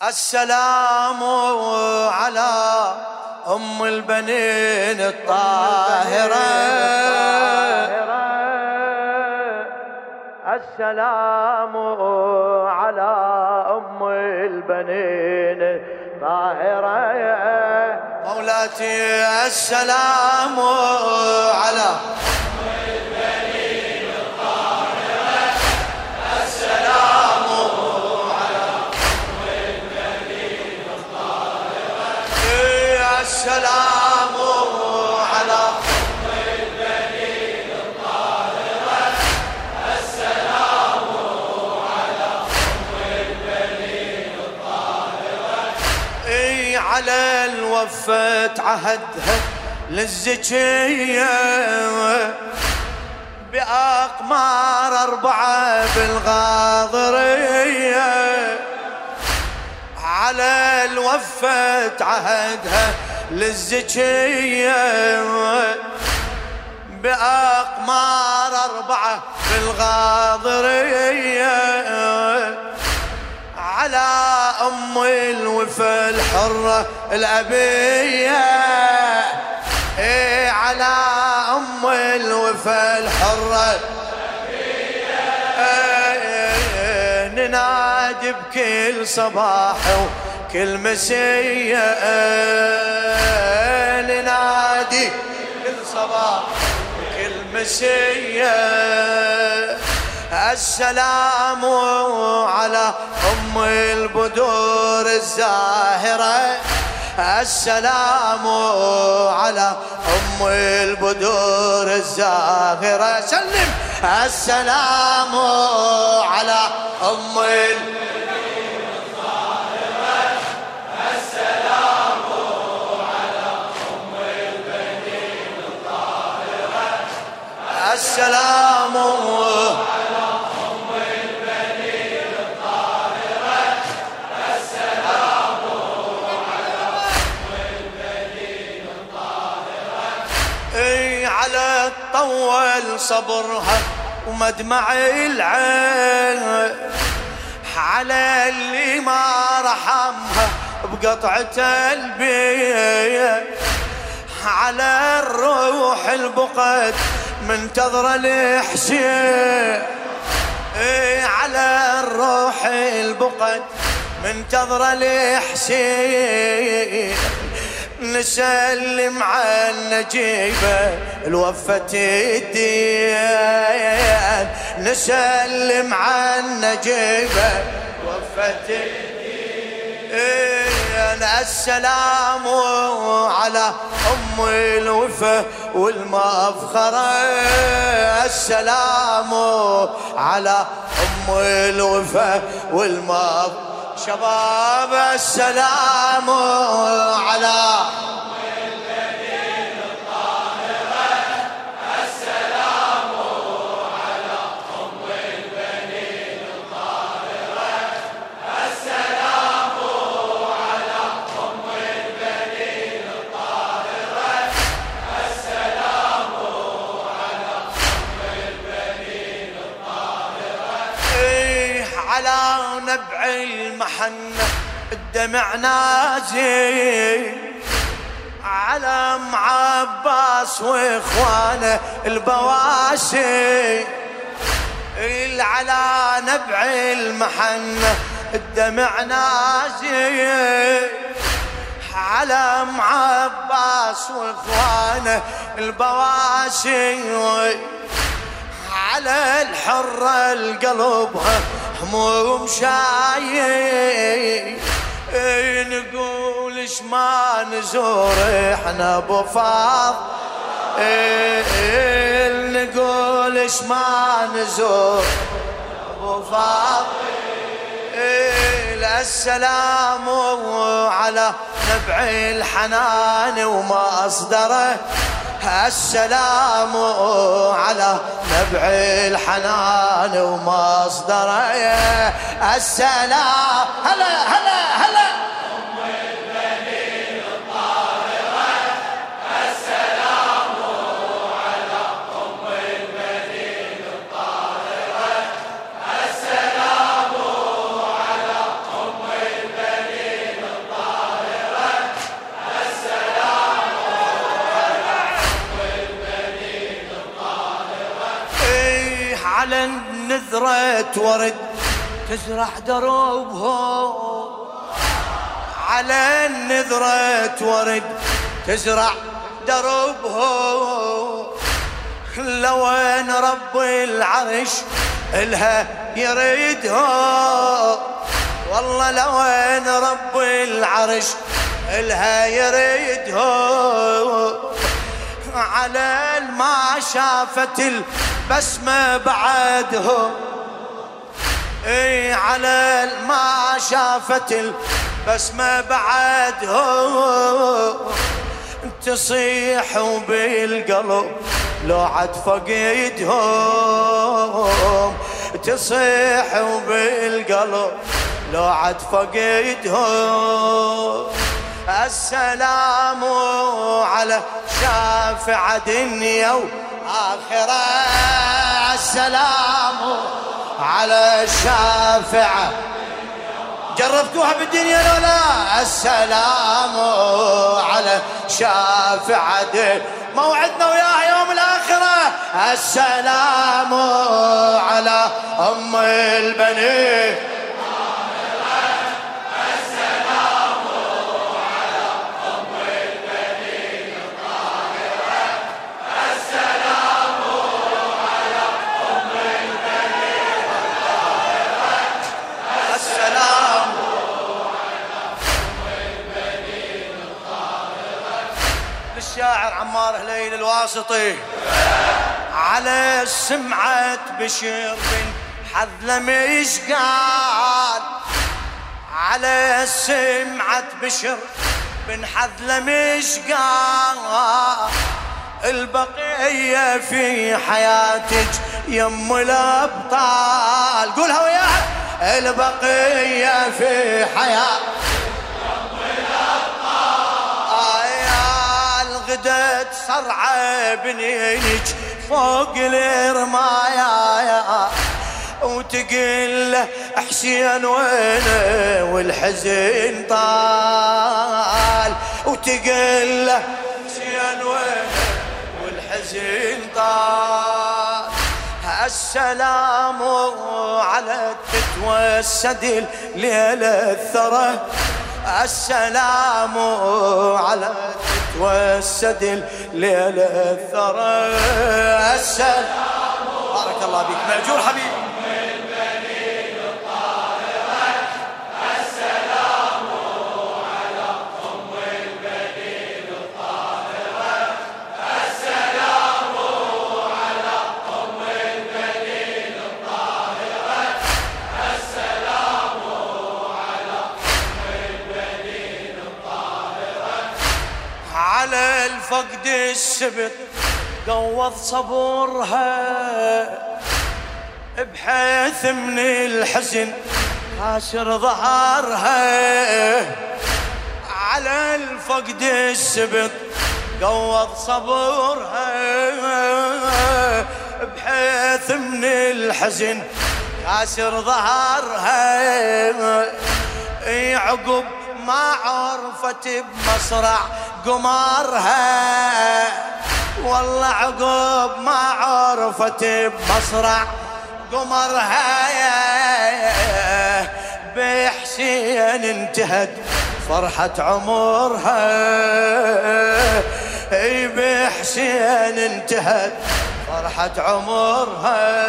السلام على أم البنين الطاهرة. السلام على أم البنين الطاهرة. مولاتي السلام على أم البنين الطاهرة. السلام على أم البنين الطاهرة. السلام على أم البنين الطاهرة. السلام على أم البنين الطاهرة. على الوفاة عهدها للزكية بأقمار 4 بالغاضرية. على الوفاة عهدها للزكية بأقمار 4 بالغاضرية. على أم الوفا الحرة الأبية. على أم الوفا الحرة الأبية. ننادي بكل صباح وكل مسية. ننادي كل صباح وكل مسية. السلام على أم البدور الزاهرة. السلام على أم البدور الزاهرة. سلم. السلام على أم البنين الطاهرة. السلام على أم البنين الطاهرة. السلام على طول صبرها ومدمع العين. على اللي ما رحمها بقطعة البيت. على الروح البقد منتظرة الحسين. على الروح البقد منتظرة الحسين. نسلم على النجيبة الوفة الدين. نسلم على النجيبة الوفة الدين. السلام على أم الوفا والمفخرة. السلام على أم الوفا والمفخرة. شباب السلام على أم البنين الطاهرة. السلام على أم البنين الطاهرة. السلام على أم البنين الطاهرة. السلام على أم البنين الطاهرة. على نبع المحنة الدمع نازل. على ام عباس واخوانه البواسي. على نبع المحنة الدمع نازل. على ام عباس واخوانه البواسي. على الحرة القلبها هموم شايل. نقول ايش ما نزور احنا ابو فاض. نقول ايش ما نزور ابو فاض. السلام على نبع الحنان ومصدره. السلام على نبع الحنان ومصدره. السلام هلا هلا هلا أم البنين الطاهرة. السلام على أم البنين الطاهرة. السلام على أم البنين على النذرة ورد تزرع دروبهم، على النذرة ورد تزرع دربهم، لوين رب العرش إلها يريدهم، والله لوين رب العرش إلها يريدهم، على ما شافت البسمة بعدهم، على ما شافت البسمة بعدهم، تصيح بالقلب لو عد فقيدهم، تصيح بالقلب لو عد فقيدهم، السلام على شافع دنيا وآخرة، السلام على الشافع. جربتوها بالدنيا لو لا؟ السلام على شافعة موعدنا وياها يوم الآخرة، السلام على أم البنين، السلام على أم البنين الطاهرة، السلام على أم البنين الطاهرة، السلام للشاعر عمار هليل الواسطي، على سمعة بشير بن حذلم ايش قال، على سمعة بشر بن حذلم ايش قال، البقية في حياتك يم الأبطال، قولها وياها، البقية في حياتك غدت صرعة بنينك فوق الرمايا، وتقل له حسين وينه والحزن طال، وتقل له حسين وينه والحزن طال، السلام على تتوسد الليلة الثرى، السلام على تتوسد الليلة الثرى، السلام بارك الله بك مأجور حبيبي، البنين الطاهرة، السلام على أم البنين الطاهرة، السلام على أم البنين الطاهرة، السلام على أم البنين الطاهرة، على الفقد السبت قوض صبرها، بحيث من الحزن كاسر ظهرها، على الفقد السبت قوض صبرها، بحيث من الحزن كاسر ظهرها، عقب ما عرفت بمصرع قمرها، والله عقب ما عرفت بمصرع قمرها، بحسين انتهت فرحة عمرها، بحسين انتهت فرحة عمرها،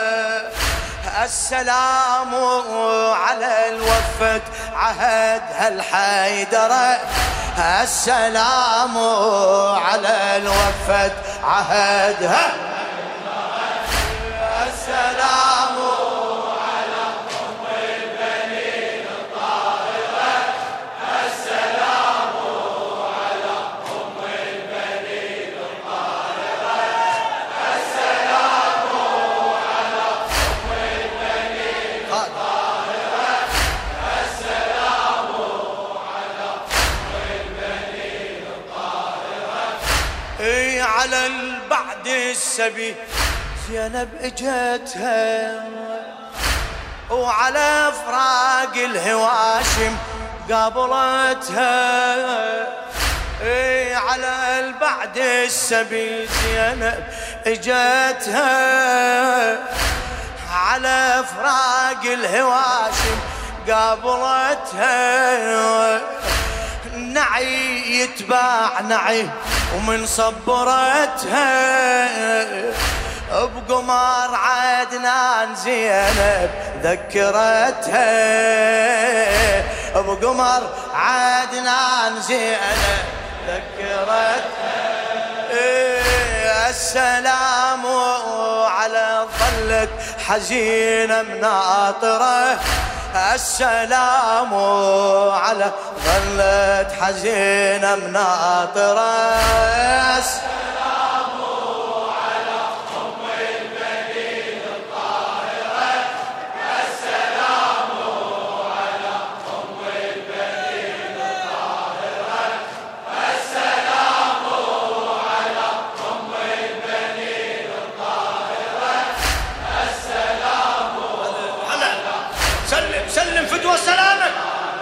السلام على الوفد عهدها الحيدرة، السلام على الوفد عهدها، السلام على أم البنين الطاهرة، السلام على أم البنين الطاهرة، السلام على أم البنين الطاهرة، السلام على أم البنين الطاهرة، على البعد السبي زينب اجتها، وعلى فراق الهواشم قابلتها، على البعد السبي زينب اجتها، على فراق الهواشم قابلتها، نعي يتباع نعي ومن صبرتها، بقمر عدنان زينب ذكرتها، بقمر عدنان زينب ذكرتها. السلام على ظلت حزينة مناطرة، السلام على ظلت حزينة مناطرة، السلام على أم البنين الطاهرة، السلام على أم البنين الطاهرة، السلام على أم البنين الطاهرة، السلام على سلم فدوى سلامك.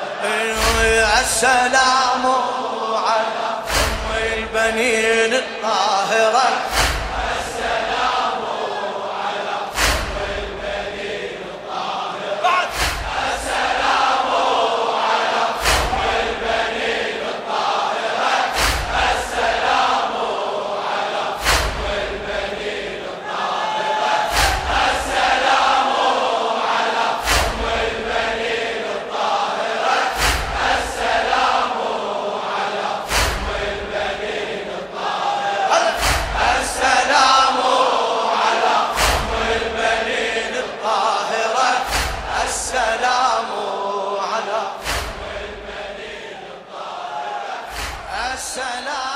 السلام على أم البنين الطاهرة، السلام على أم البنين الطاهرة، السلام على أم البنين الطاهرة، السلام على أم البنين الطاهرة، السلام على أم البنين الطاهرة، السلام على أم البنين الطاهرة، السلام على أم البنين الطاهرة، السلام على أم البنين الطاهرة، السلام